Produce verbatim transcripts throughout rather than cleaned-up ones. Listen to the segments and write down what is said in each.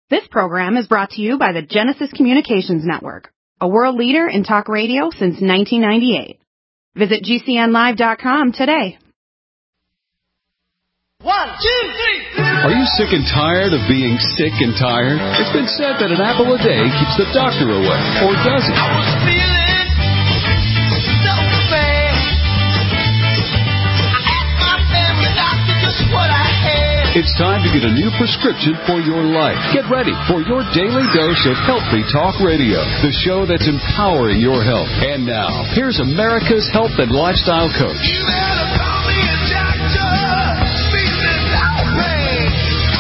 This program is brought to you by the Genesis Communications Network, a world leader in talk radio since nineteen ninety-eight. Visit G C N live dot com today. One, two, three. Are you sick and tired of being sick and tired? It's been said that an apple a day keeps the doctor away, or does it? I was feeling so bad. I asked my family doctor just what I had. It's time to get a new prescription for your life. Get ready for your daily dose of Healthy Talk Radio, the show that's empowering your health. And now, here's America's health and lifestyle coach. You better call me a doctor. Feeling outraged,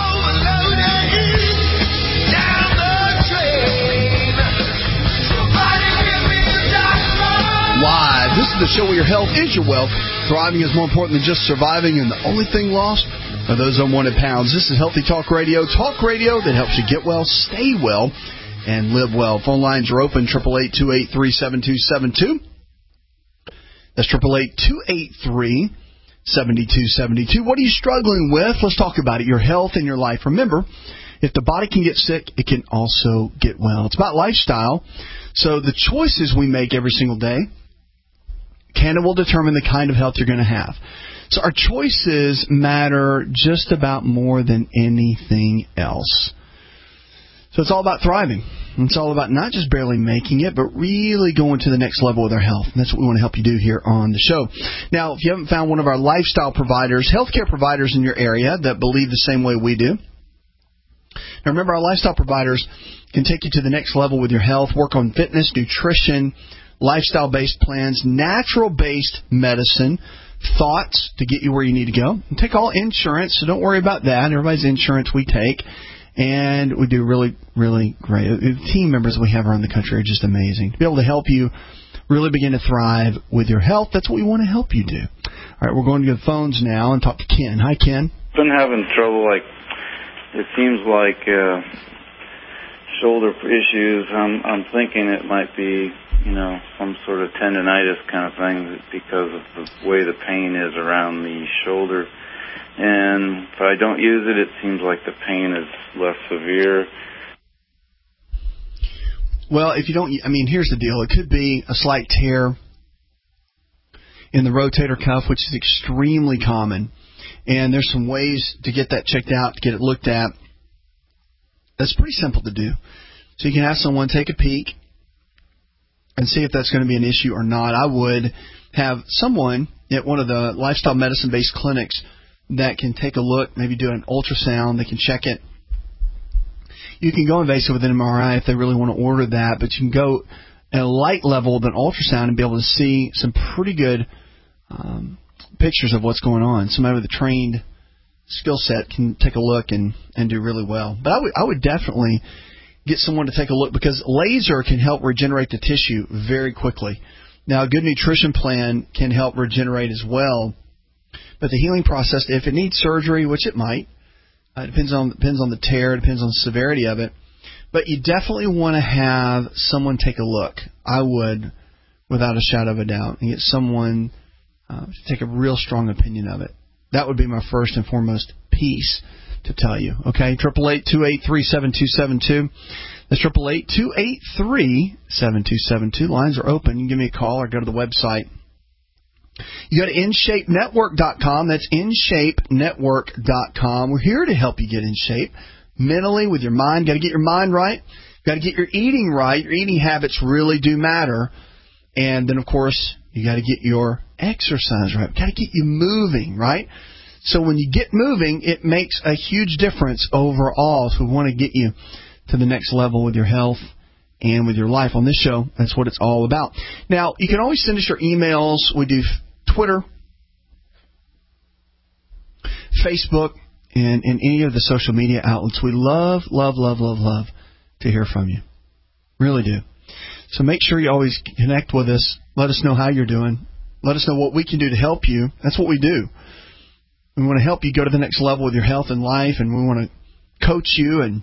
overloaded, down the drain. Somebody give me a doctor. Live. This is the show where your health is your wealth. Thriving is more important than just surviving, and the only thing lost are those unwanted pounds. This is Healthy Talk Radio. Talk radio that helps you get well, stay well, and live well. Phone lines are open, eight eight eight, two eight three, seven two seven two. That's eight eight eight, two eight three, seven two seven two. What are you struggling with? Let's talk about it. Your health and your life. Remember, if the body can get sick, it can also get well. It's about lifestyle. So the choices we make every single day can and will determine the kind of health you're going to have. So our choices matter just about more than anything else. So it's all about thriving. It's all about not just barely making it, but really going to the next level with our health. And that's what we want to help you do here on the show. Now, if you haven't found one of our lifestyle providers, healthcare providers in your area that believe the same way we do, now remember, our lifestyle providers can take you to the next level with your health, work on fitness, nutrition, lifestyle-based plans, natural-based medicine, thoughts to get you where you need to go. And take all insurance, so don't worry about that. Everybody's insurance we take, and we do really, really great. The team members we have around the country are just amazing. To be able to help you really begin to thrive with your health, that's what we want to help you do. All right, we're going to go to the phones now and talk to Ken. Hi, Ken. I've been having trouble, like, it seems like uh, shoulder issues. I'm, I'm thinking it might be, you know, some sort of tendonitis kind of thing because of the way the pain is around the shoulder. And if I don't use it, it seems like the pain is less severe. Well, if you don't, I mean, here's the deal. It could be a slight tear in the rotator cuff, which is extremely common. And there's some ways to get that checked out, to get it looked at. That's pretty simple to do. So you can have someone take a peek and see if that's going to be an issue or not. I would have someone at one of the lifestyle medicine-based clinics that can take a look, maybe do an ultrasound. They can check it. You can go invasive with an M R I if they really want to order that, but you can go at a light level with an ultrasound and be able to see some pretty good um, pictures of what's going on. Somebody with a trained skill set can take a look and, and do really well. But I would, I would definitely get someone to take a look, because laser can help regenerate the tissue very quickly. Now, a good nutrition plan can help regenerate as well, but the healing process, if it needs surgery, which it might, uh, it depends on depends on the tear, it depends on the severity of it, but you definitely want to have someone take a look. I would, without a shadow of a doubt, and get someone uh, to take a real strong opinion of it. That would be my first and foremost piece to tell you. Okay, eight eight eight, two eight three, seven two seven two. That's eight eight eight, two eight three, seven two seven two. Lines are open. You can give me a call or go to the website. You go to in shape network dot com. That's in shape network dot com. We're here to help you get in shape mentally, with your mind. Got to get your mind right. Got to get your eating right. Your eating habits really do matter. And then, of course, you got to get your exercise right. Got to get you moving, right? So when you get moving, it makes a huge difference overall. So we want to get you to the next level with your health and with your life. On this show, that's what it's all about. Now, you can always send us your emails. We do Twitter, Facebook, and, and any of the social media outlets. We love, love, love, love, love to hear from you. Really do. So make sure you always connect with us. Let us know how you're doing. Let us know what we can do to help you. That's what we do. We want to help you go to the next level with your health and life, and we want to coach you and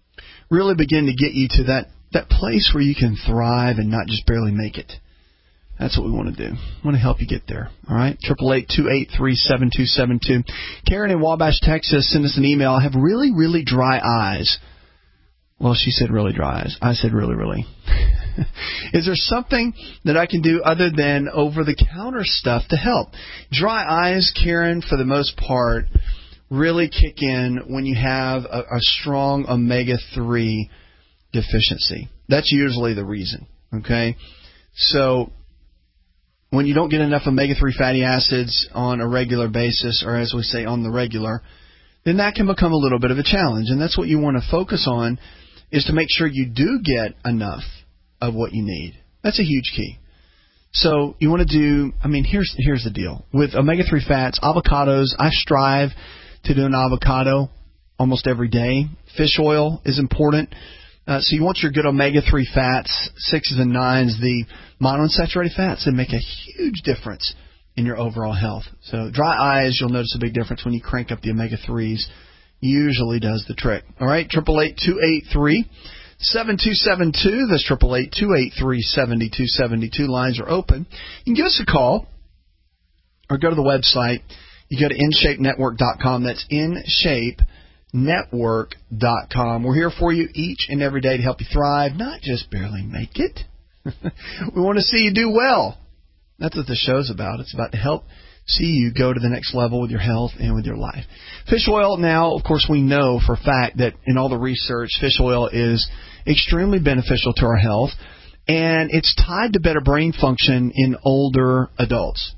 really begin to get you to that, that place where you can thrive and not just barely make it. That's what we want to do. We want to help you get there. All right? eight eight eight, two eight three, seven two seven two. Karen in Wabash, Texas, send us an email. I have really, really dry eyes. Well, she said really dry eyes. I said really, really. Is there something that I can do other than over-the-counter stuff to help? Dry eyes, Karen, for the most part, really kick in when you have a, a strong omega three deficiency. That's usually the reason, okay? So when you don't get enough omega three fatty acids on a regular basis, or as we say, on the regular, then that can become a little bit of a challenge. And that's what you want to focus on, is to make sure you do get enough of what you need. That's a huge key. So you want to do, I mean, here's here's the deal. With omega three fats, avocados, I strive to do an avocado almost every day. Fish oil is important. Uh, so you want your good omega three fats, sixes and nines, the monounsaturated fats that make a huge difference in your overall health. So dry eyes, you'll notice a big difference when you crank up the omega threes. Usually does the trick. All right, eight eight eight, two eight three, seven two seven two. That's eight eight eight, two eight three, seven two seven two. Lines are open. You can give us a call or go to the website. You go to in shape network dot com. That's in shape network dot com. We're here for you each and every day to help you thrive, not just barely make it. We want to see you do well. That's what the show's about. It's about to help see you go to the next level with your health and with your life. Fish oil now, of course, we know for a fact that in all the research, fish oil is extremely beneficial to our health, and it's tied to better brain function in older adults.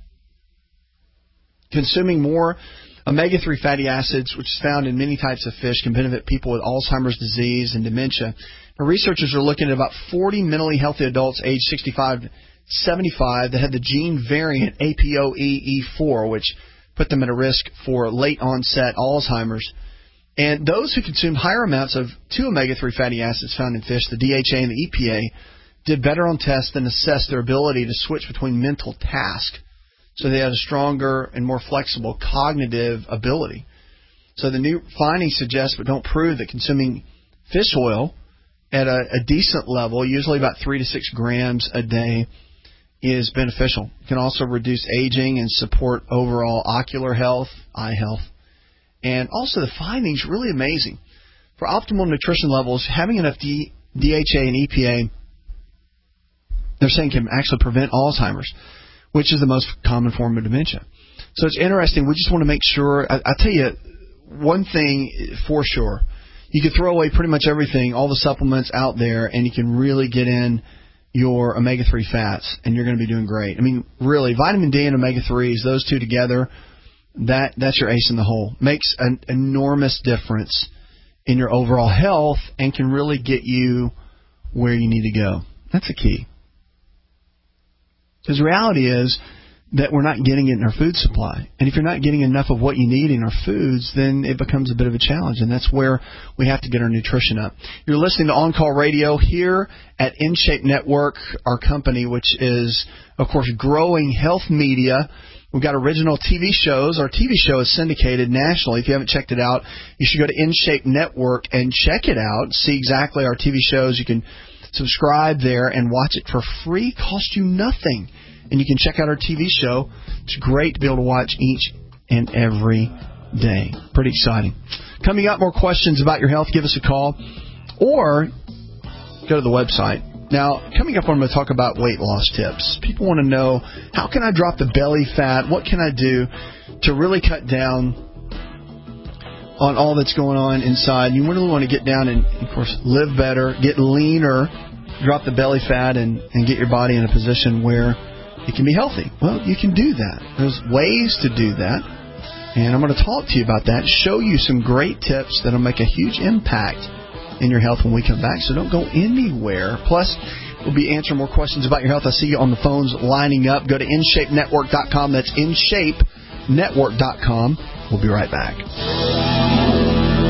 Consuming more omega three fatty acids, which is found in many types of fish, can benefit people with Alzheimer's disease and dementia. Now, researchers are looking at about forty mentally healthy adults aged sixty-five to seventy-five that had the gene variant A P O E E four, which put them at a risk for late-onset Alzheimer's. And those who consumed higher amounts of two omega three fatty acids found in fish, the D H A and the E P A, did better on tests and assessed their ability to switch between mental tasks. So they had a stronger and more flexible cognitive ability. So the new findings suggest but don't prove that consuming fish oil at a, a decent level, usually about three to six grams a day, is beneficial. It can also reduce aging and support overall ocular health, eye health. And also the findings really amazing. For optimal nutrition levels, having enough D, DHA and E P A, they're saying can actually prevent Alzheimer's, which is the most common form of dementia. So it's interesting. We just want to make sure. I, I'll tell you one thing for sure. You can throw away pretty much everything, all the supplements out there, and you can really get in your omega three fats, and you're going to be doing great. I mean, really, vitamin D and omega threes, those two together, that that's your ace in the hole. Makes an enormous difference in your overall health and can really get you where you need to go. That's the key. Because the reality is that we're not getting it in our food supply. And if you're not getting enough of what you need in our foods, then it becomes a bit of a challenge. And that's where we have to get our nutrition up. You're listening to On Call Radio here at In Shape Network, our company, which is, of course, growing health media. We've got original T V shows. Our T V show is syndicated nationally. If you haven't checked it out, you should go to In Shape Network and check it out. See exactly our T V shows. You can subscribe there and watch it for free. Cost you nothing. And you can check out our T V show. It's great to be able to watch each and every day. Pretty exciting. Coming up, more questions about your health. Give us a call or go to the website. Now, coming up, I'm going to talk about weight loss tips. People want to know, how can I drop the belly fat? What can I do to really cut down on all that's going on inside? You really want to get down and, of course, live better, get leaner, drop the belly fat, and, and get your body in a position where it can be healthy. Well, you can do that. There's ways to do that. And I'm going to talk to you about that, show you some great tips that will make a huge impact in your health when we come back. So don't go anywhere. Plus, we'll be answering more questions about your health. I see you on the phones lining up. Go to in shape network dot com. That's in shape network dot com. We'll be right back.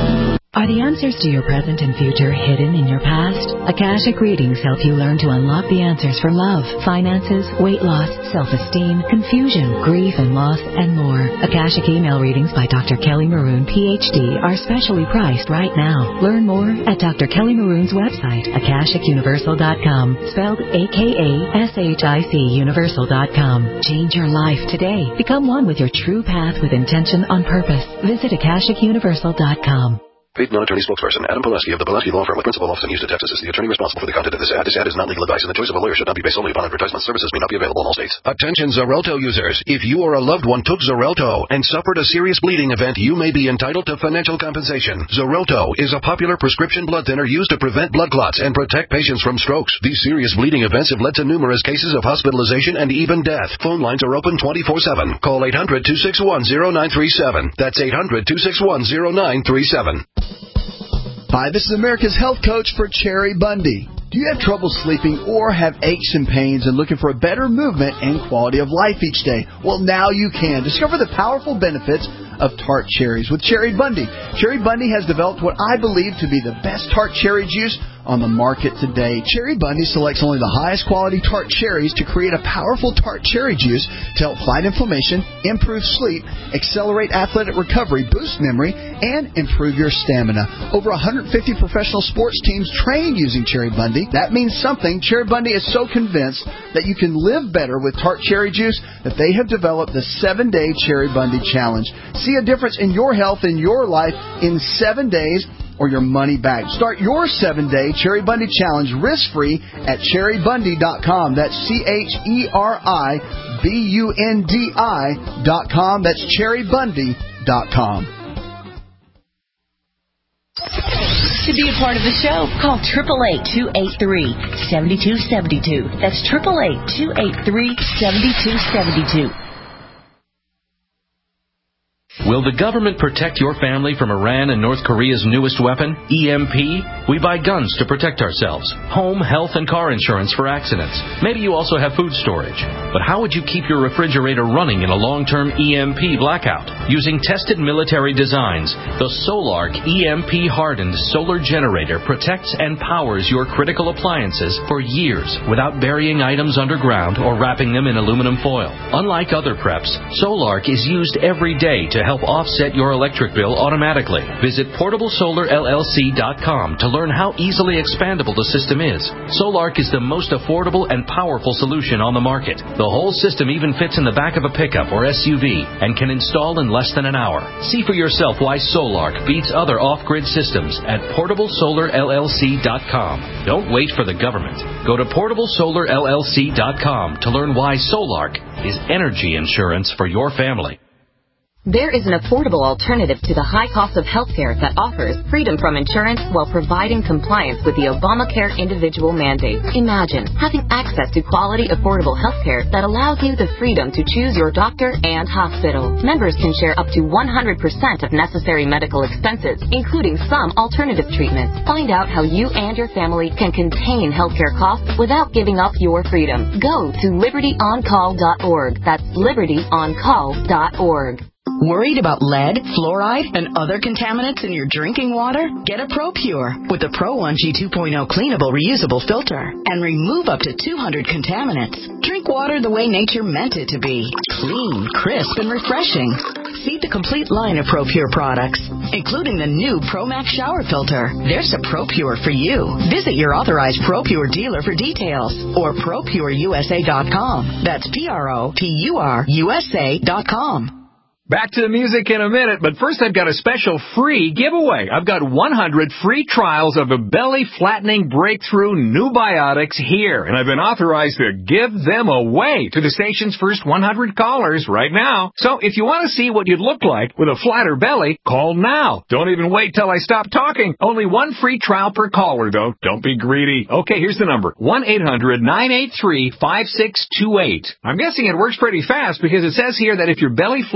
Are the answers to your present and future hidden in your past? Akashic Readings help you learn to unlock the answers for love, finances, weight loss, self-esteem, confusion, grief and loss, and more. Akashic Email Readings by Doctor Kelly Maroon, P H D, are specially priced right now. Learn more at Doctor Kelly Maroon's website, akashic universal dot com, spelled A K A S H I C universal dot com. Change your life today. Become one with your true path with intention on purpose. Visit akashic universal dot com. Paid non-attorney spokesperson Adam Pileski of the Pileski Law Firm with principal office in Houston, Texas is the attorney responsible for the content of this ad. This ad is not legal advice, and the choice of a lawyer should not be based solely upon advertisement. Services may not be available in all states. Attention Xarelto users. If you or a loved one took Xarelto and suffered a serious bleeding event, you may be entitled to financial compensation. Xarelto is a popular prescription blood thinner used to prevent blood clots and protect patients from strokes. These serious bleeding events have led to numerous cases of hospitalization and even death. Phone lines are open twenty-four seven. Call eight hundred, two six one, zero nine three seven. That's eight hundred, two six one, zero nine three seven. Hi, this is America's Health Coach for Cherry Bundy. Do you have trouble sleeping or have aches and pains and looking for a better movement and quality of life each day? Well, now you can. Discover the powerful benefits of tart cherries with Cherry Bundy. Cherry Bundy has developed what I believe to be the best tart cherry juice on the market today. Cherry Bundy selects only the highest quality tart cherries to create a powerful tart cherry juice to help fight inflammation, improve sleep, accelerate athletic recovery, boost memory, and improve your stamina. Over one hundred fifty professional sports teams train using Cherry Bundy. That means something. Cherry Bundy is so convinced that you can live better with tart cherry juice that they have developed the seven-day Cherry Bundy Challenge. See a difference in your health and your life in seven days or your money back. Start your seven-day Cherry Bundy Challenge risk-free at cherry bundy dot com. That's C H E R I B U N D I dot com. That's cherry bundy dot com. To be a part of the show, call eight eight eight, two eight three, seven two seven two. That's eight eight eight, two eight three, seven two seven two. Will the government protect your family from Iran and North Korea's newest weapon, E M P? We buy guns to protect ourselves, home, health, and car insurance for accidents. Maybe you also have food storage. But how would you keep your refrigerator running in a long-term E M P blackout? Using tested military designs, the Solark E M P-hardened solar generator protects and powers your critical appliances for years without burying items underground or wrapping them in aluminum foil. Unlike other preps, Solark is used every day to help offset your electric bill automatically. Visit portable solar L L C dot com to learn how easily expandable the system is. Solark is the most affordable and powerful solution on the market. The whole system even fits in the back of a pickup or S U V and can install in less than an hour. See for yourself why Solark beats other off-grid systems at portable solar L L C dot com. Don't wait for the government. Go to portable solar L L C dot com to learn why Solark is energy insurance for your family. There is an affordable alternative to the high cost of health care that offers freedom from insurance while providing compliance with the Obamacare individual mandate. Imagine having access to quality, affordable health care that allows you the freedom to choose your doctor and hospital. Members can share up to one hundred percent of necessary medical expenses, including some alternative treatments. Find out how you and your family can contain healthcare costs without giving up your freedom. Go to liberty on call dot org. That's liberty on call dot org. Worried about lead, fluoride, and other contaminants in your drinking water? Get a ProPure with the Pro one G two point oh cleanable reusable filter and remove up to two hundred contaminants. Drink water the way nature meant it to be. Clean, crisp, and refreshing. See the complete line of ProPure products, including the new ProMax shower filter. There's a ProPure for you. Visit your authorized ProPure dealer for details or pro pure U S A dot com. That's P R O P U R U S A dot com. Back to the music in a minute, but first I've got a special free giveaway. I've got one hundred free trials of a belly-flattening breakthrough New Biotics here, and I've been authorized to give them away to the station's first one hundred callers right now. So if you want to see what you'd look like with a flatter belly, call now. Don't even wait till I stop talking. Only one free trial per caller, though. Don't be greedy. Okay, here's the number. one eight hundred nine eight three five six two eight. I'm guessing it works pretty fast because it says here that if your belly-flattening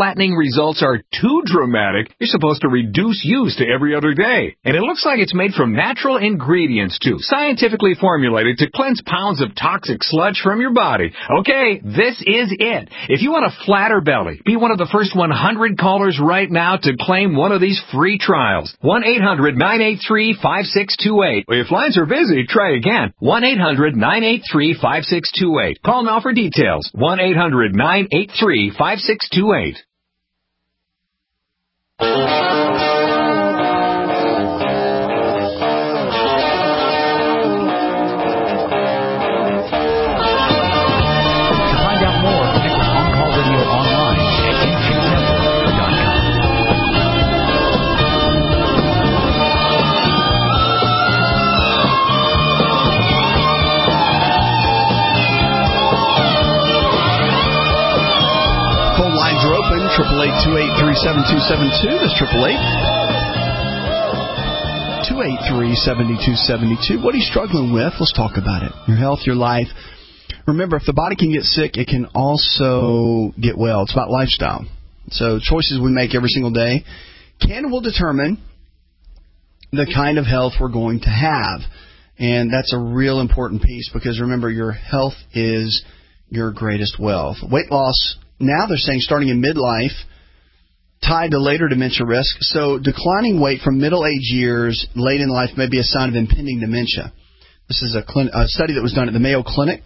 results are too dramatic, you're supposed to reduce use to every other day. And it looks like it's made from natural ingredients, too, scientifically formulated to cleanse pounds of toxic sludge from your body. Okay, this is it. If you want a flatter belly, be one of the first one hundred callers right now to claim one of these free trials. one eight hundred nine eight three five six two eight. If lines are busy, try again. one eight hundred nine eight three five six two eight. Call now for details. one eight hundred nine eight three five six two eight. Triple eight two eight three seven two seven two. That's triple eight two eight three seven two seven two. What are you struggling with? Let's talk about it. Your health, your life. Remember, if the body can get sick, it can also get well. It's about lifestyle. So choices we make every single day can and will determine the kind of health we're going to have. And that's a real important piece because, remember, your health is your greatest wealth. Weight loss, now they're saying starting in midlife, tied to later dementia risk. So declining weight from middle-age years, late in life, may be a sign of impending dementia. This is a, clin- a study that was done at the Mayo Clinic.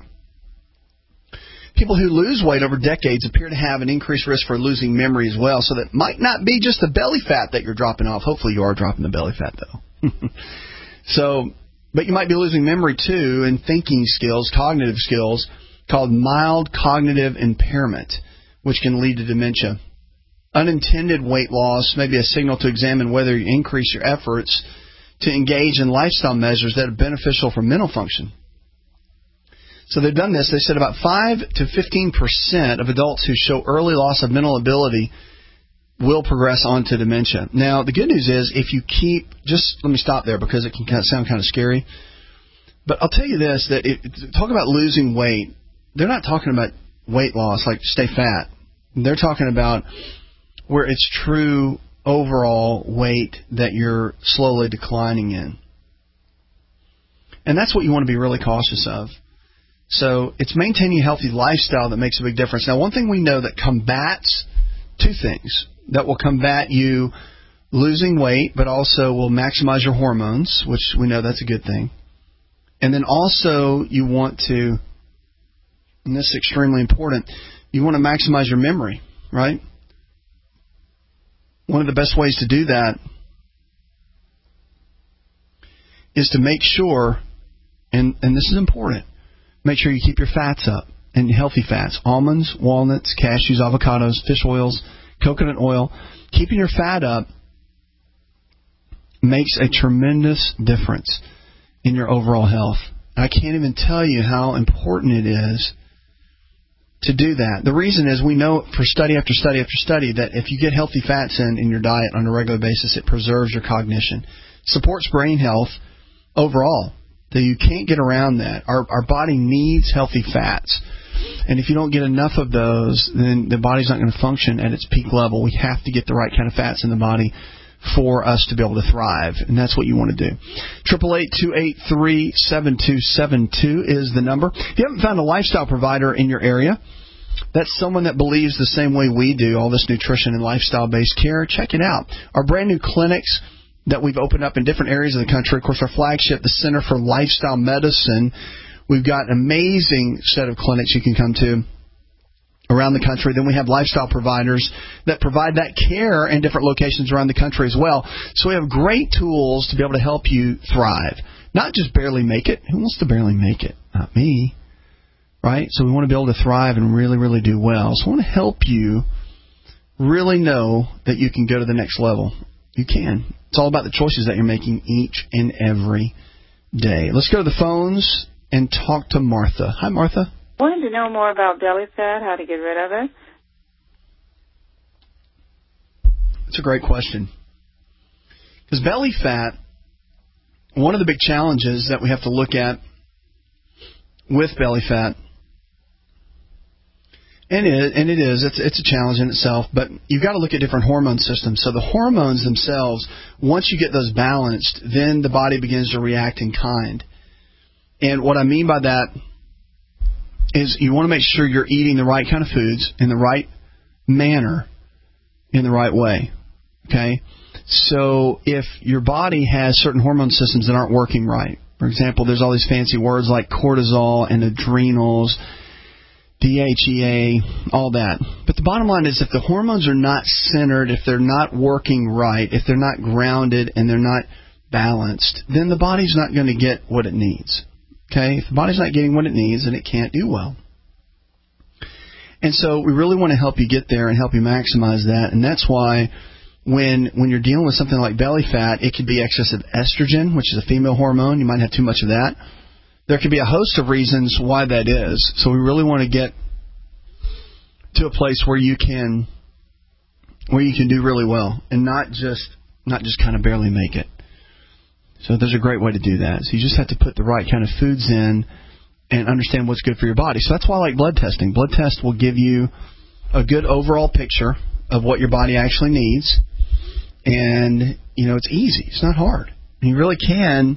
People who lose weight over decades appear to have an increased risk for losing memory as well. So that might not be just the belly fat that you're dropping off. Hopefully you are dropping the belly fat, though. So, but you might be losing memory, too, and thinking skills, cognitive skills, called mild cognitive impairment, which can lead to dementia. Unintended weight loss may be a signal to examine whether you increase your efforts to engage in lifestyle measures that are beneficial for mental function. So they've done this. They said about five to fifteen percent of adults who show early loss of mental ability will progress on to dementia. Now, the good news is if you keep, just let me stop there because it can kind of sound kind of scary. But I'll tell you this, that it, talk about losing weight. They're not talking about weight loss, like stay fat. They're talking about where it's true overall weight that you're slowly declining in. And that's what you want to be really cautious of. So it's maintaining a healthy lifestyle that makes a big difference. Now, one thing we know that combats two things that will combat you losing weight, but also will maximize your hormones, which we know that's a good thing. And then also you want to, and this is extremely important, you want to maximize your memory, right? One of the best ways to do that is to make sure, and, and this is important, make sure you keep your fats up, and healthy fats, almonds, walnuts, cashews, avocados, fish oils, coconut oil. Keeping your fat up makes a tremendous difference in your overall health. I can't even tell you how important it is to do that. The reason is we know for study after study after study that if you get healthy fats in, in your diet on a regular basis, it preserves your cognition, supports brain health overall. That you can't get around that. Our our body needs healthy fats. And if you don't get enough of those, then the body's not going to function at its peak level. We have to get the right kind of fats in the body for us to be able to thrive. And that's what you want to do. eight eight eight, two eight three, seven two seven two is the number. If you haven't found a lifestyle provider in your area, that's someone that believes the same way we do, all this nutrition and lifestyle-based care, check it out. Our brand new clinics that we've opened up in different areas of the country. Of course, our flagship, the Center for Lifestyle Medicine. We've got an amazing set of clinics you can come to around the country. Then we have lifestyle providers that provide that care in different locations around the country as well. So we have great tools to be able to help you thrive. Not just barely make it. Who wants to barely make it? Not me. Right? So we want to be able to thrive and really, really do well. So I want to help you really know that you can go to the next level. You can. It's all about the choices that you're making each and every day. Let's go to the phones and talk to Martha. Hi, Martha. I wanted to know more about belly fat, how to get rid of it. It's a great question. Because belly fat, one of the big challenges that we have to look at with belly fat And it, and it is. It's, it's a challenge in itself, but you've got to look at different hormone systems. So the hormones themselves, once you get those balanced, then the body begins to react in kind. And what I mean by that is you want to make sure you're eating the right kind of foods in the right manner, in the right way. Okay? So if your body has certain hormone systems that aren't working right, for example, there's all these fancy words like cortisol and adrenals, D H E A, all that. But the bottom line is if the hormones are not centered, if they're not working right, if they're not grounded and they're not balanced, then the body's not going to get what it needs. Okay? If the body's not getting what it needs, then it can't do well. And so we really want to help you get there and help you maximize that. And that's why when when you're dealing with something like belly fat, it could be excessive estrogen, which is a female hormone. You might have too much of that. There could be a host of reasons why that is. So we really want to get to a place where you can where you can do really well and not just not just kind of barely make it. So there's a great way to do that. So you just have to put the right kind of foods in and understand what's good for your body. So that's why I like blood testing. Blood test will give you a good overall picture of what your body actually needs. And, you know, it's easy. It's not hard. And you really can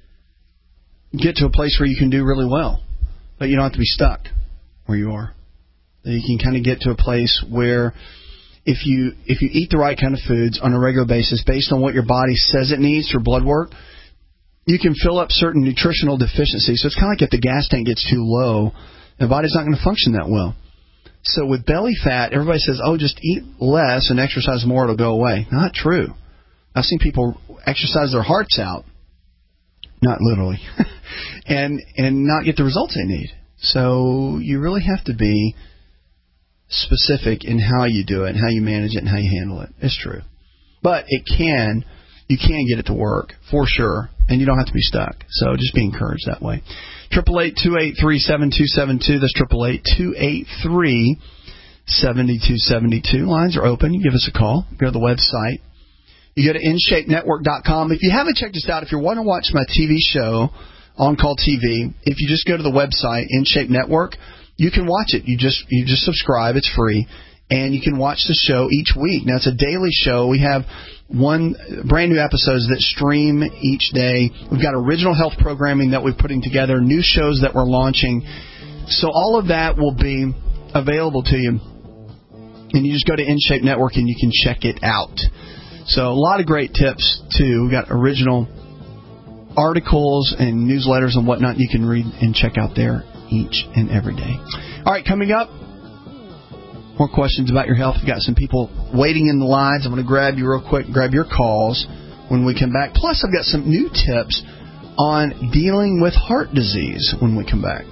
get to a place where you can do really well, but you don't have to be stuck where you are. You can kind of get to a place where if you if you eat the right kind of foods on a regular basis based on what your body says it needs for blood work, you can fill up certain nutritional deficiencies. So it's kind of like if the gas tank gets too low, the body's not going to function that well. So with belly fat, everybody says, oh, just eat less and exercise more, it'll go away. Not true. I've seen people exercise their hearts out, not literally, and and not get the results they need. So you really have to be specific in how you do it, and how you manage it, and how you handle it. It's true. But it can, you can get it to work, for sure, and you don't have to be stuck. So just be encouraged that way. eight eight eight, two eight three, seven two seven two. That's eight eight eight, two eight three, seven two seven two. Lines are open. You give us a call. Go to the website. You go to in shape network dot com. If you haven't checked us out, if you want to watch my T V show, On Call T V, if you just go to the website, InShape Network, you can watch it. You just you just subscribe. It's free. And you can watch the show each week. Now, it's a daily show. We have one brand new episodes that stream each day. We've got original health programming that we're putting together, new shows that we're launching. So all of that will be available to you. And you just go to InShape Network and you can check it out. So a lot of great tips, too. We've got original articles and newsletters and whatnot you can read and check out there each and every day. All right, coming up, more questions about your health. We've got some people waiting in the lines. I'm going to grab you real quick, grab your calls when we come back. Plus, I've got some new tips on dealing with heart disease when we come back.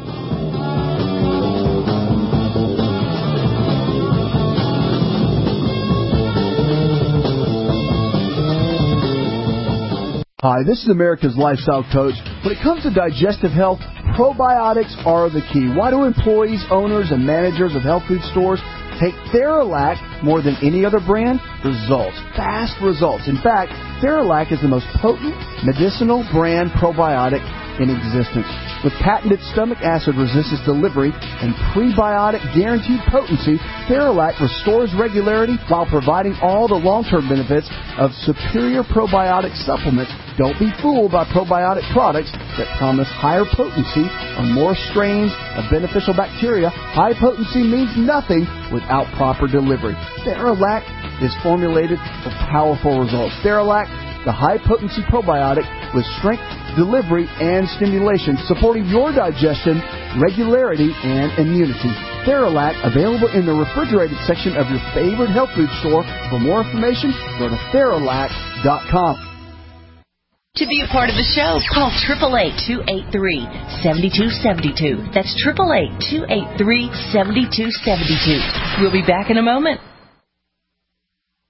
Hi, this is America's Lifestyle Coach. When it comes to digestive health, probiotics are the key. Why do employees, owners, and managers of health food stores take Theralac more than any other brand? Results. Fast results. In fact, Theralac is the most potent medicinal brand probiotic in existence. With patented stomach acid resistance delivery and prebiotic guaranteed potency, Theralac restores regularity while providing all the long-term benefits of superior probiotic supplements. Don't be fooled by probiotic products that promise higher potency or more strains of beneficial bacteria. High potency means nothing without proper delivery. Theralac is formulated for powerful results. Theralac, the high-potency probiotic with strength, delivery, and stimulation, supporting your digestion, regularity, and immunity. Theralac, available in the refrigerated section of your favorite health food store. For more information, go to Theralac dot com. To be a part of the show, call eight eight eight, two eight three, seven two seven two. That's eight eight eight, two eight three, seven two seven two. We'll be back in a moment.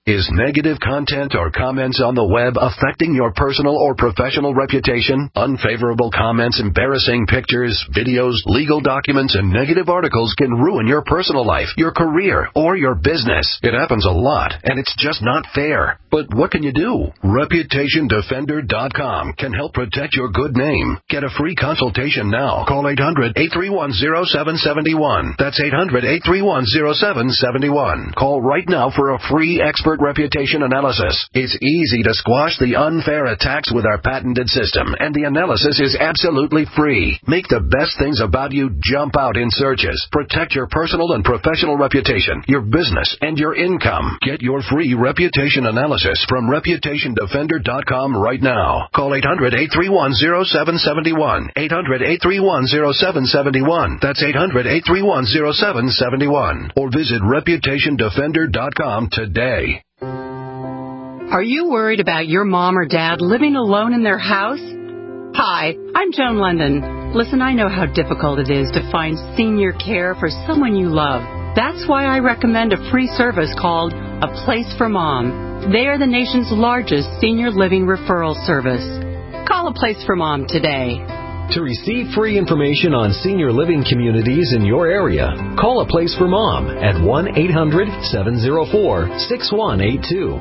Is negative content or comments on the web affecting your personal or professional reputation? Unfavorable comments, embarrassing pictures, videos, legal documents, and negative articles can ruin your personal life, your career, or your business. It happens a lot, and it's just not fair. But what can you do? Reputation Defender dot com can help protect your good name. Get a free consultation now. Call eight hundred, eight three one, zero seven seven one. That's eight hundred, eight three one, zero seven seven one. Call right now for a free expert reputation analysis. It's easy to squash the unfair attacks with our patented system, and the analysis is absolutely free. Make the best things about you jump out in searches. Protect your personal and professional reputation, your business, and your income. Get your free reputation analysis from Reputation Defender dot com right now. Call eight hundred, eight three one, zero seven seven one. eight hundred, eight three one, zero seven seven one. That's eight hundred, eight three one, zero seven seven one. Or visit Reputation Defender dot com today. Are you worried about your mom or dad living alone in their house? Hi, I'm Joan London. Listen, I know how difficult it is to find senior care for someone you love. That's why I recommend a free service called A Place for Mom. They are the nation's largest senior living referral service. Call A Place for Mom today. To receive free information on senior living communities in your area, call A Place for Mom at one eight hundred, seven oh four, six one eight two.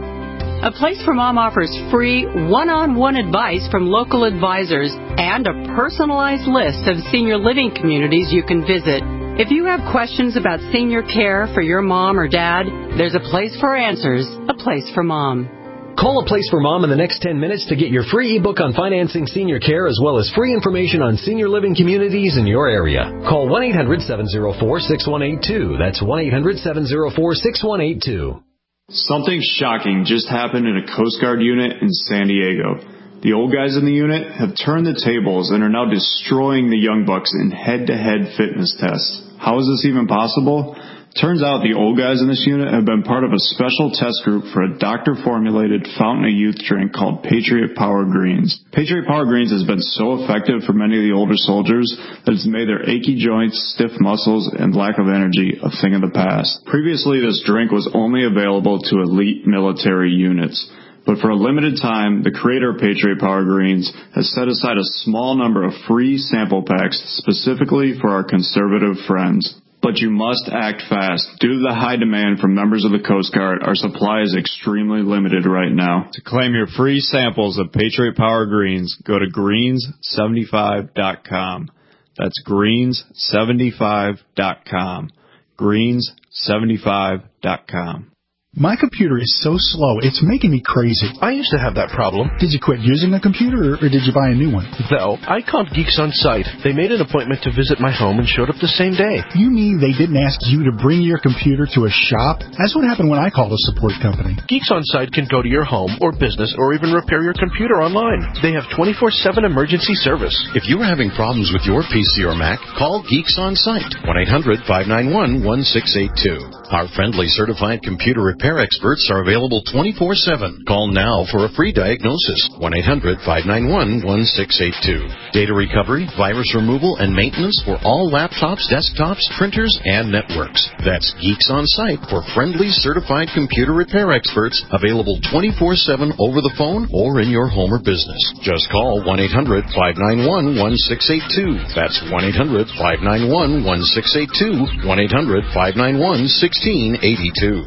A Place for Mom offers free one-on-one advice from local advisors and a personalized list of senior living communities you can visit. If you have questions about senior care for your mom or dad, there's a place for answers, A Place for Mom. Call A Place for Mom in the next ten minutes to get your free ebook on financing senior care as well as free information on senior living communities in your area. Call one eight hundred, seven oh four, six one eight two. That's one eight hundred, seven oh four, six one eight two. Something shocking just happened in a Coast Guard unit in San Diego. The old guys in the unit have turned the tables and are now destroying the young bucks in head-to-head fitness tests. How is this even possible? Turns out the old guys in this unit have been part of a special test group for a doctor-formulated fountain of youth drink called Patriot Power Greens. Patriot Power Greens has been so effective for many of the older soldiers that it's made their achy joints, stiff muscles, and lack of energy a thing of the past. Previously, this drink was only available to elite military units. But for a limited time, the creator of Patriot Power Greens has set aside a small number of free sample packs specifically for our conservative friends. But you must act fast. Due to the high demand from members of the Coast Guard, our supply is extremely limited right now. To claim your free samples of Patriot Power Greens, go to greens seventy-five dot com. That's greens seventy-five dot com. greens seventy-five dot com. My computer is so slow, it's making me crazy. I used to have that problem. Did you quit using the computer, or did you buy a new one? No, I called Geeks On Site. They made an appointment to visit my home and showed up the same day. You mean they didn't ask you to bring your computer to a shop? That's what happened when I called a support company. Geeks On Site can go to your home or business or even repair your computer online. They have twenty-four seven emergency service. If you are having problems with your P C or Mac, call Geeks On Site, one eight hundred, five nine one, one six eight two. Our friendly certified computer repair experts are available twenty-four seven. Call now for a free diagnosis, one eight hundred, five nine one, one six eight two. Data recovery, virus removal, and maintenance for all laptops, desktops, printers, and networks. That's Geeks On Site for friendly certified computer repair experts, available twenty-four seven over the phone or in your home or business. Just call one eight hundred, five nine one, one six eight two. That's one eight hundred, five nine one, one six eight two, one eight hundred, five nine one, one six eight two.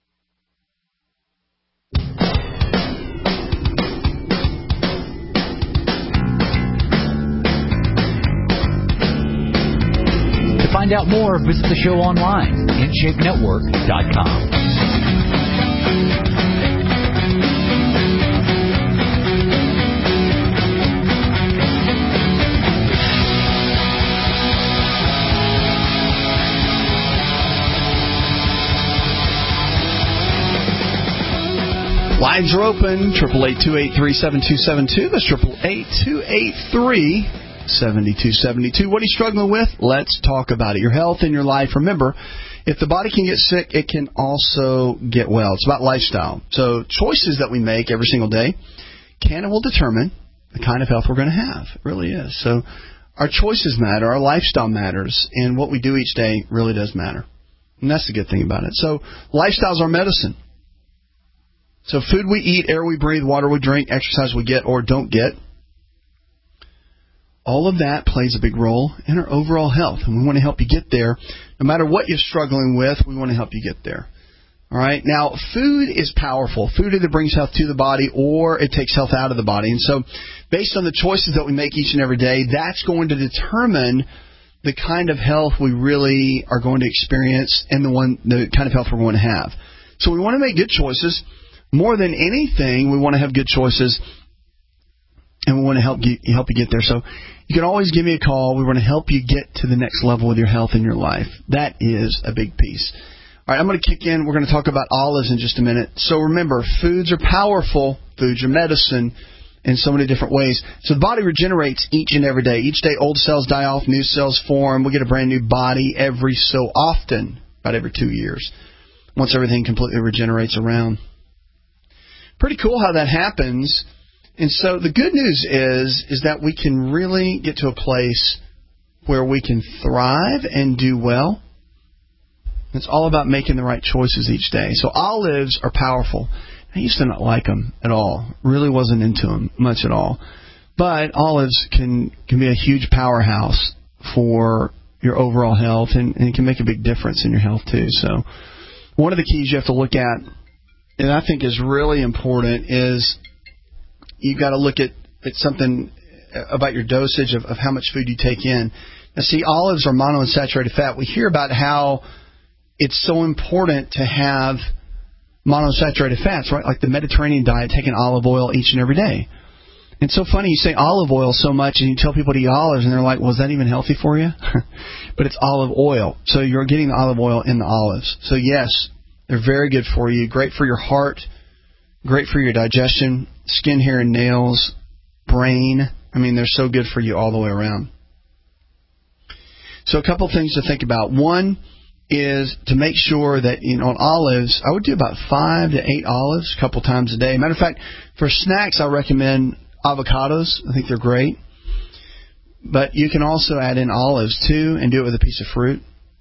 To find out more, visit the show online, in shape network dot com. Lines are open, triple eight, two eight three, seven two seven two. That's triple eight, two eight three, seven two seven two. What are you struggling with? Let's talk about it. Your health and your life. Remember, if the body can get sick, it can also get well. It's about lifestyle. So choices that we make every single day can and will determine the kind of health we're going to have. It really is. So our choices matter. Our lifestyle matters. And what we do each day really does matter. And that's the good thing about it. So lifestyle's our medicine. So food we eat, air we breathe, water we drink, exercise we get or don't get, all of that plays a big role in our overall health. And we want to help you get there. No matter what you're struggling with, we want to help you get there. All right. Now, food is powerful. Food either brings health to the body or it takes health out of the body. And so based on the choices that we make each and every day, that's going to determine the kind of health we really are going to experience and the one, the kind of health we're going to have. So we want to make good choices. More than anything, we want to have good choices, and we want to help you, help you get there. So you can always give me a call. We want to help you get to the next level with your health in your life. That is a big piece. All right, I'm going to kick in. We're going to talk about olives in just a minute. So remember, foods are powerful. Foods are medicine in so many different ways. So the body regenerates each and every day. Each day, old cells die off, new cells form. We get a brand new body every so often, about every two years, once everything completely regenerates around. Pretty cool how that happens. And so the good news is is that we can really get to a place where we can thrive and do well. It's all about making the right choices each day. So olives are powerful. I used to not like them at all. Really wasn't into them much at all. But olives can, can be a huge powerhouse for your overall health, and, and it can make a big difference in your health too. So one of the keys you have to look at, and I think is really important, is you've got to look at, at something about your dosage of, of how much food you take in. Now, see, olives are monounsaturated fat. We hear about how it's so important to have monounsaturated fats, right? Like the Mediterranean diet, taking olive oil each and every day. And it's so funny, you say olive oil so much, and you tell people to eat olives, and they're like, well, is that even healthy for you? But it's olive oil. So you're getting the olive oil in the olives. So, yes, they're very good for you, great for your heart, great for your digestion, skin, hair, and nails, brain. I mean, they're so good for you all the way around. So a couple things to think about. One is to make sure that, you know, on olives, I would do about five to eight olives a couple times a day. Matter of fact, for snacks, I recommend avocados. I think they're great. But you can also add in olives, too, and do it with a piece of fruit.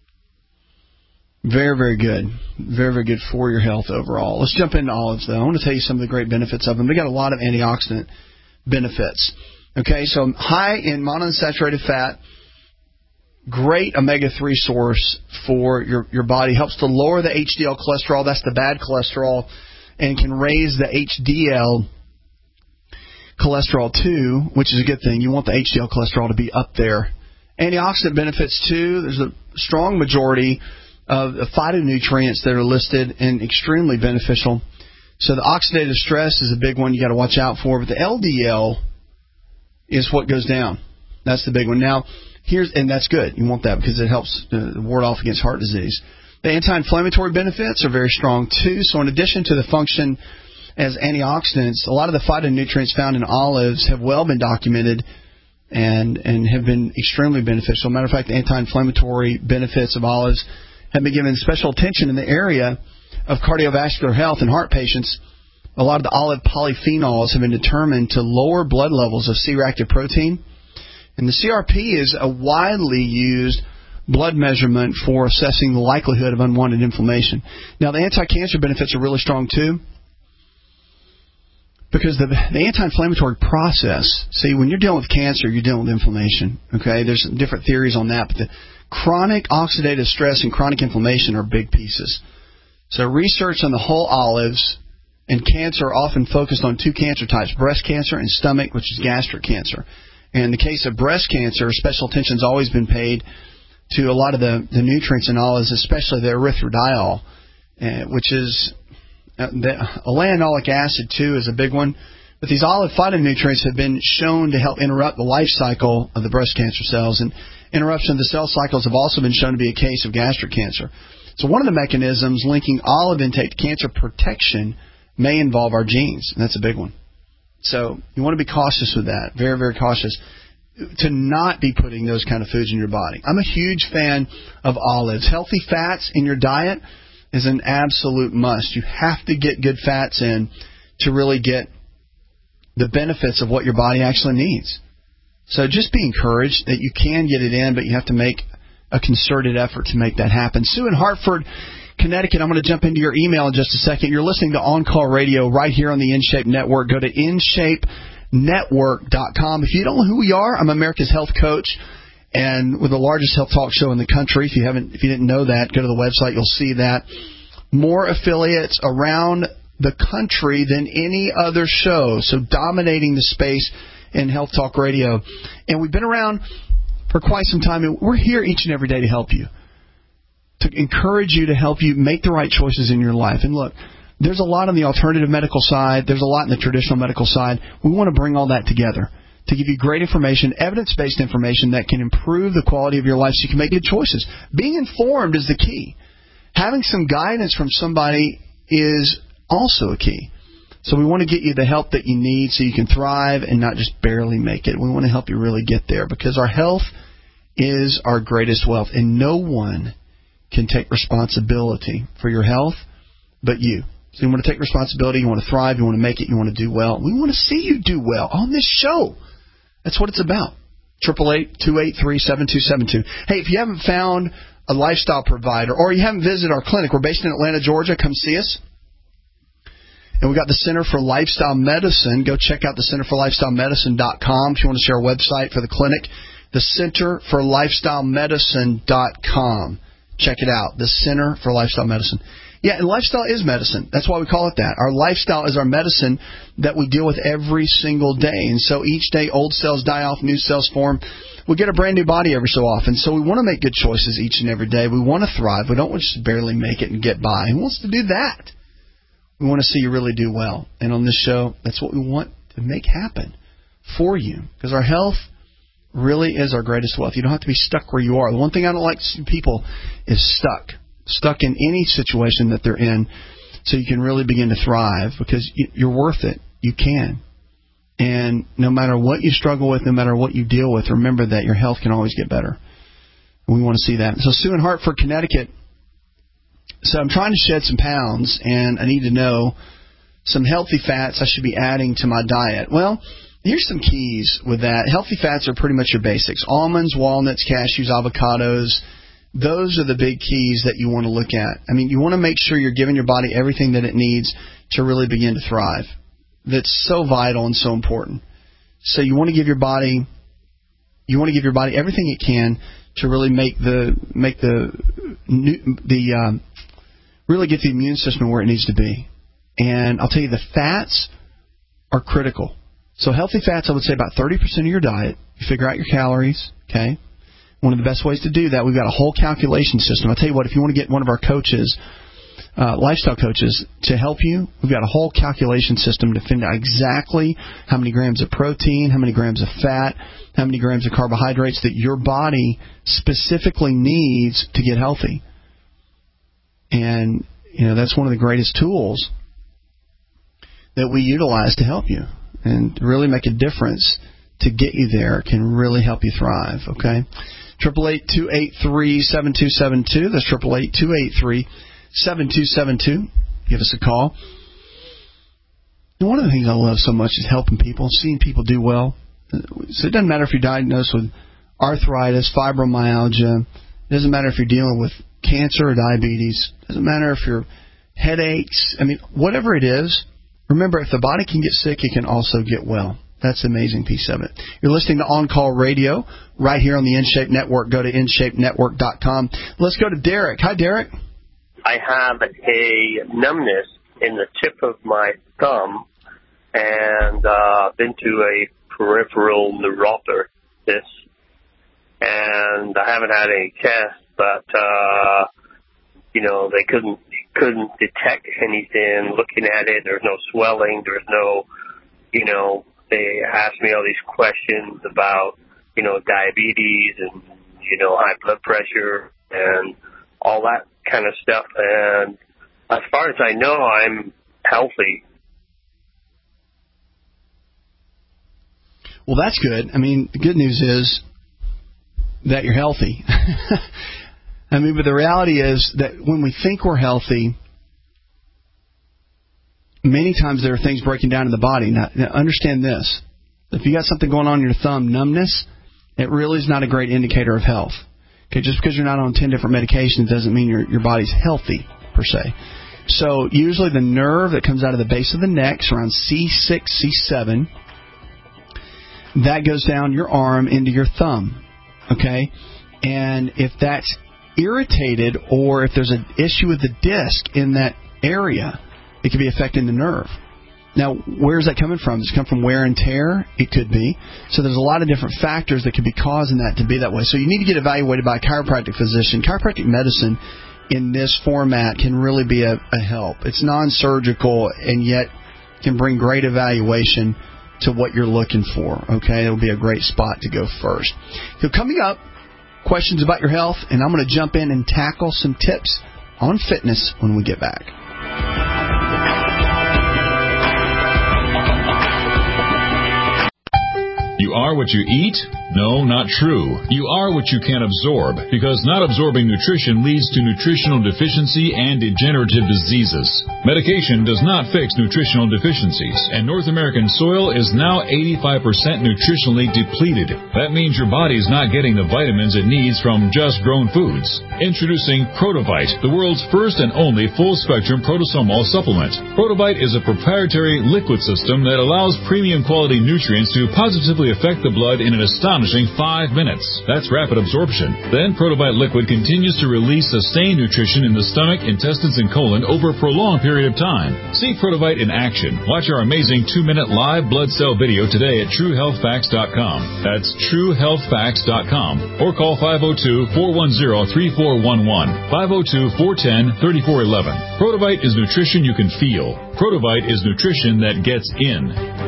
Very, very good. Very, very good for your health overall. Let's jump into olives, though. I want to tell you some of the great benefits of them. They got a lot of antioxidant benefits. Okay, so high in monounsaturated fat, great omega three source for your, your body. Helps to lower the H D L cholesterol. That's the bad cholesterol. And can raise the H D L cholesterol, too, which is a good thing. You want the H D L cholesterol to be up there. Antioxidant benefits, too. There's a strong majority of the phytonutrients that are listed and extremely beneficial. So the oxidative stress is a big one you got to watch out for. But the L D L is what goes down. That's the big one. Now, here's and that's good. You want that because it helps uh, ward off against heart disease. The anti-inflammatory benefits are very strong, too. So in addition to the function as antioxidants, a lot of the phytonutrients found in olives have well been documented and, and have been extremely beneficial. Matter of fact, the anti-inflammatory benefits of olives have been given special attention in the area of cardiovascular health in heart patients. A lot of the olive polyphenols have been determined to lower blood levels of C-reactive protein. And the C R P is a widely used blood measurement for assessing the likelihood of unwanted inflammation. Now, the anti-cancer benefits are really strong, too, because the, the anti-inflammatory process, see, when you're dealing with cancer, you're dealing with inflammation. Okay, there's some different theories on that, but the chronic oxidative stress and chronic inflammation are big pieces. So research on the whole olives and cancer are often focused on two cancer types, breast cancer and stomach, which is gastric cancer. And in the case of breast cancer, special attention has always been paid to a lot of the, the nutrients in olives, especially the erythroidol, uh, which is uh, the elanolic acid, too, is a big one. But these olive phytonutrients have been shown to help interrupt the life cycle of the breast cancer cells. And interruption of the cell cycles have also been shown to be a case of gastric cancer. So one of the mechanisms linking olive intake to cancer protection may involve our genes, and that's a big one. So you want to be cautious with that, very, very cautious, to not be putting those kind of foods in your body. I'm a huge fan of olives. Healthy fats in your diet is an absolute must. You have to get good fats in to really get the benefits of what your body actually needs. So just be encouraged that you can get it in, but you have to make a concerted effort to make that happen. Sue in Hartford, Connecticut, I'm going to jump into your email in just a second. You're listening to On Call Radio right here on the InShape Network. Go to in shape network dot com. If you don't know who we are, I'm America's Health Coach, and we're the largest health talk show in the country. If you haven't, if you didn't know that, go to the website. You'll see that. More affiliates around the country than any other show, so dominating the space in health talk radio. And we've been around for quite some time, and we're here each and every day to help you, to encourage you, to help you make the right choices in your life. And look, there's a lot on the alternative medical side. There's a lot in the traditional medical side. We want to bring all that together to give you great information, evidence-based information that can improve the quality of your life so you can make good choices. Being informed is the key. Having some guidance from somebody is also a key. So we want to get you the help that you need so you can thrive and not just barely make it. We want to help you really get there because our health is our greatest wealth, and no one can take responsibility for your health but you. So you want to take responsibility, you want to thrive, you want to make it, you want to do well. We want to see you do well on this show. That's what it's about. eight eight eight, two eight three, seven two seven two. Hey, if you haven't found a lifestyle provider or you haven't visited our clinic, we're based in Atlanta, Georgia. Come see us. And we've got the Center for Lifestyle Medicine. Go check out the center for lifestyle medicine dot com if you want to share a website for the clinic. The center for lifestyle medicine dot com. Check it out. The Center for Lifestyle Medicine. Yeah, and lifestyle is medicine. That's why we call it that. Our lifestyle is our medicine that we deal with every single day. And so each day, old cells die off, new cells form. We get a brand new body every so often. So we want to make good choices each and every day. We want to thrive. We don't want to just barely make it and get by. Who wants to do that? We want to see you really do well. And on this show, that's what we want to make happen for you. Because our health really is our greatest wealth. You don't have to be stuck where you are. The one thing I don't like to see people is stuck. Stuck in any situation that they're in, so you can really begin to thrive because you're worth it. You can. And no matter what you struggle with, no matter what you deal with, remember that your health can always get better. And we want to see that. So Sue in Hartford, Connecticut. So I'm trying to shed some pounds, and I need to know some healthy fats I should be adding to my diet. Well, here's some keys with that. Healthy fats are pretty much your basics. Almonds, walnuts, cashews, avocados. Those are the big keys that you want to look at. I mean, you want to make sure you're giving your body everything that it needs to really begin to thrive. That's so vital and so important. So you want to give your body, you want to give your body everything it can to really make the make the the um, really get the immune system where it needs to be. And I'll tell you, the fats are critical. So healthy fats, I would say about thirty percent of your diet. You figure out your calories, okay? One of the best ways to do that, we've got a whole calculation system. I'll tell you what, if you want to get one of our coaches, uh, lifestyle coaches, to help you, we've got a whole calculation system to find out exactly how many grams of protein, how many grams of fat, how many grams of carbohydrates that your body specifically needs to get healthy. And, you know, that's one of the greatest tools that we utilize to help you and to really make a difference to get you there. Can really help you thrive, okay? eight eight eight, two eight three, seven two seven two. That's eight eight eight, two eight three, seven two seven two. Give us a call. And one of the things I love so much is helping people, seeing people do well. So it doesn't matter if you're diagnosed with arthritis, fibromyalgia. It doesn't matter if you're dealing with cancer or diabetes. It doesn't matter if you're headaches. I mean, whatever it is, remember, if the body can get sick, it can also get well. That's the amazing piece of it. You're listening to On Call Radio right here on the InShape Network. Go to in shape network dot com. Let's go to Derek. Hi, Derek. I have a numbness in the tip of my thumb, and uh, been to a peripheral neuropathologist, and I haven't had any tests, but uh, you know they couldn't couldn't detect anything. Looking at it, there's no swelling, there's no, you know. They asked me all these questions about, you know, diabetes and, you know, high blood pressure and all that kind of stuff. And as far as I know, I'm healthy. Well, that's good. I mean, the good news is that you're healthy. I mean, but the reality is that when we think we're healthy, many times there are things breaking down in the body. Now, now, understand this. If you got something going on in your thumb, numbness, it really is not a great indicator of health. Okay, just because you're not on ten different medications doesn't mean your your body's healthy. per se. So usually the nerve that comes out of the base of the neck is around C six, C seven. That goes down your arm into your thumb, okay? And if that's irritated or if there's an issue with the disc in that area, it could be affecting the nerve. Now, where's that coming from? Does it come from wear and tear? It could be. So there's a lot of different factors that could be causing that to be that way. So you need to get evaluated by a chiropractic physician. Chiropractic medicine in this format can really be a, a help. It's non-surgical and yet can bring great evaluation to what you're looking for. Okay, it'll be a great spot to go first. So coming up, questions about your health, and I'm going to jump in and tackle some tips on fitness when we get back. You are what you eat? No, not true. You are what you can absorb, because not absorbing nutrition leads to nutritional deficiency and degenerative diseases. Medication does not fix nutritional deficiencies, and North American soil is now eighty-five percent nutritionally depleted. That means your body's not getting the vitamins it needs from just grown foods. Introducing Protovite, the world's first and only full-spectrum protosomal supplement. Protovite is a proprietary liquid system that allows premium quality nutrients to positively affect the blood in an astonishing five minutes. That's rapid absorption. Then Protovite liquid continues to release sustained nutrition in the stomach, intestines, and colon over a prolonged period of time. See Protovite in action. Watch our amazing two-minute live blood cell video today at true health facts dot com. That's true health facts dot com. Or call five oh two, four one zero, three four one one, five oh two, four one zero, three four one one. Protovite is nutrition you can feel. Protovite is nutrition that gets in.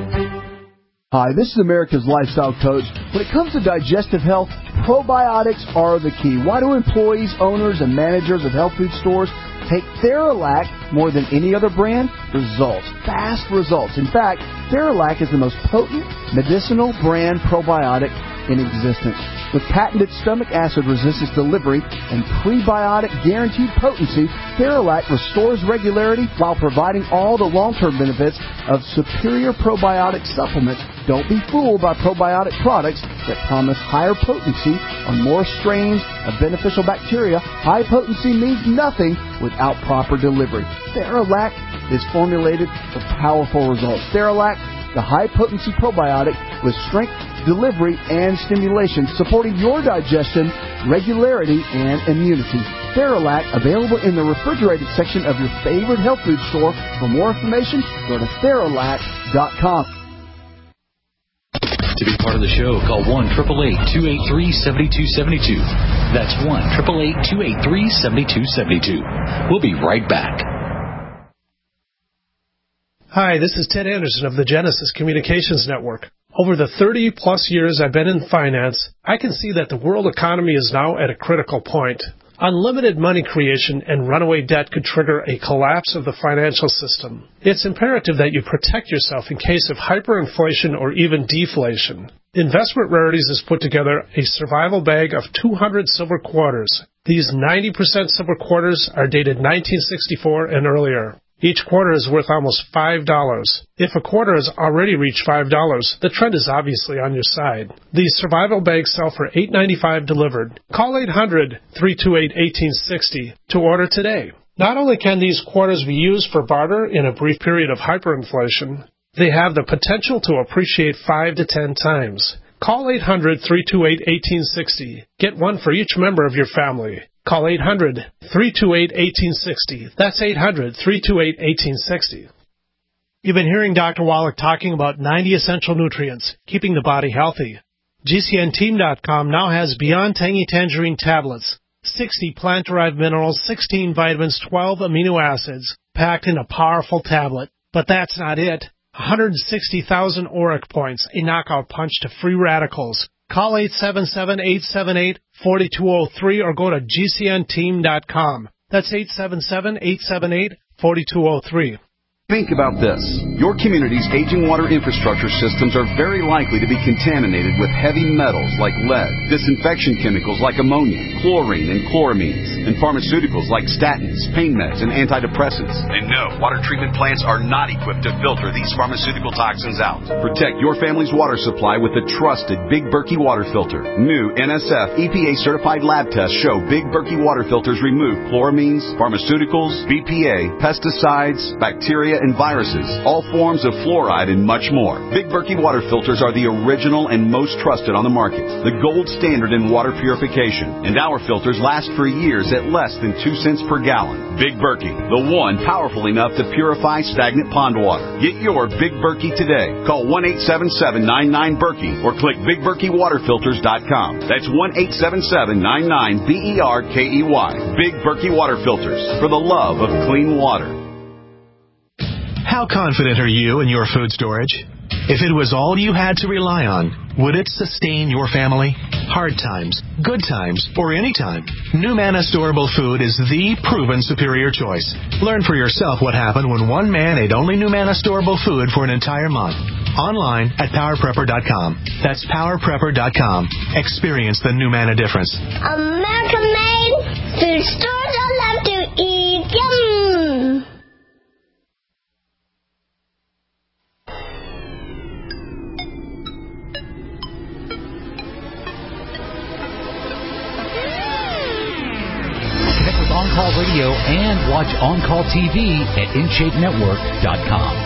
Hi, this is America's Lifestyle Coach. When it comes to digestive health, probiotics are the key. Why do employees, owners, and managers of health food stores take Theralac more than any other brand? Results. Fast results. In fact, Theralac is the most potent medicinal brand probiotic in existence. With patented stomach acid resistance delivery and prebiotic guaranteed potency, Theralac restores regularity while providing all the long-term benefits of superior probiotic supplements. Don't be fooled by probiotic products that promise higher potency on more strains of beneficial bacteria. High potency means nothing without proper delivery. Theralac is formulated for powerful results. Theralac, the high-potency probiotic with strength, delivery, and stimulation, supporting your digestion, regularity, and immunity. Theralac, available in the refrigerated section of your favorite health food store. For more information, go to Theralac dot com. To be part of the show, call one eight eight eight, two eight three, seven two seven two. That's one eight eight eight, two eight three, seven two seven two. We'll be right back. Hi, this is Ted Anderson of the Genesis Communications Network. Over the thirty-plus years I've been in finance, I can see that the world economy is now at a critical point. Unlimited money creation and runaway debt could trigger a collapse of the financial system. It's imperative that you protect yourself in case of hyperinflation or even deflation. Investment Rarities has put together a survival bag of two hundred silver quarters. These ninety percent silver quarters are dated nineteen sixty-four and earlier. Each quarter is worth almost five dollars. If a quarter has already reached five dollars, the trend is obviously on your side. These survival bags sell for eight ninety-five delivered. Call eight hundred, three two eight, one eight six zero to order today. Not only can these quarters be used for barter in a brief period of hyperinflation, they have the potential to appreciate five to ten times. Call eight hundred, three two eight, one eight six zero. Get one for each member of your family. Call eight hundred, three two eight, one eight six zero. That's eight hundred, three two eight, one eight six zero. You've been hearing Doctor Wallach talking about ninety essential nutrients, keeping the body healthy. G C N team dot com now has Beyond Tangy Tangerine tablets, sixty plant-derived minerals, sixteen vitamins, twelve amino acids, packed in a powerful tablet. But that's not it. one hundred sixty thousand auric points, a knockout punch to free radicals. Call eight seven seven, eight seven eight, four two zero three or go to G C N team dot com. That's eight seven seven, eight seven eight, four two zero three. Think about this. Your community's aging water infrastructure systems are very likely to be contaminated with heavy metals like lead, disinfection chemicals like ammonia, chlorine and chloramines, and pharmaceuticals like statins, pain meds, and antidepressants. And no, water treatment plants are not equipped to filter these pharmaceutical toxins out. Protect your family's water supply with the trusted Big Berkey water filter. New N S F E P A-certified lab tests show Big Berkey water filters remove chloramines, pharmaceuticals, B P A, pesticides, bacteria, and viruses, all forms of fluoride, and much more. Big Berkey water filters are the original and most trusted on the market, the gold standard in water purification, and our filters last for years at less than two cents per gallon. Big Berkey, the one powerful enough to purify stagnant pond water. Get your Big Berkey today. Call one eight seven seven, nine nine, Berkey or click big berkey water filters dot com. That's one eight seven seven, nine nine, B E R K E Y. Big Berkey water filters, for the love of clean water. How confident are you in your food storage? If it was all you had to rely on, would it sustain your family? Hard times, good times, or any time, NuManna Storable Food is the proven superior choice. Learn for yourself what happened when one man ate only NuManna Storable Food for an entire month. Online at power prepper dot com. That's power prepper dot com. Experience the NuManna difference. American made food stores I love to eat. Yum! On-Call Radio and watch On-Call T V at in shape network dot com.